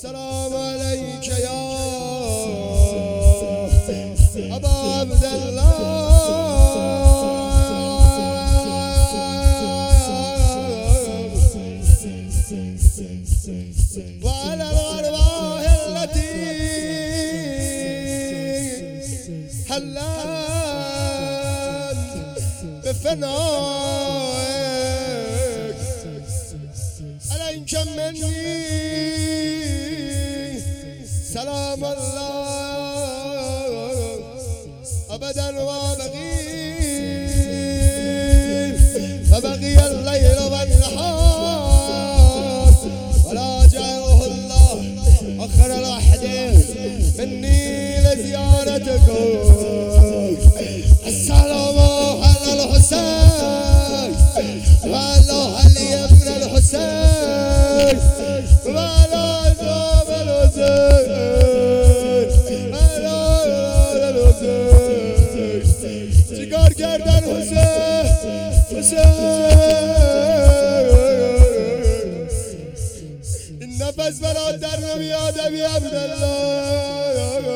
السلام عليك يا أبا عبد الله وعلى الأرواح التي حلت بفنائك عليك مني سلام الله أبدا وبقي الليل والنهار ولا جعله الله أخر الأحد مني لزيارتكم. السلام على الحسين وعلى علي بن الحسين وعلى عزام الحسين وعلى الحسين چیکار کردن حسین این نفس برات در نمیاد ابی عبدالله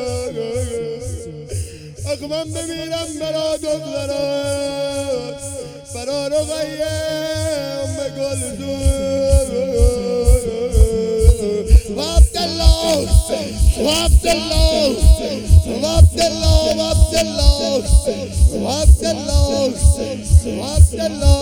آخ من بمیرم برات دخترات برا رقیه ام گلزون و عبدالله و عبدالله و عبدالله و عبدالله و عبدالله و عبدالله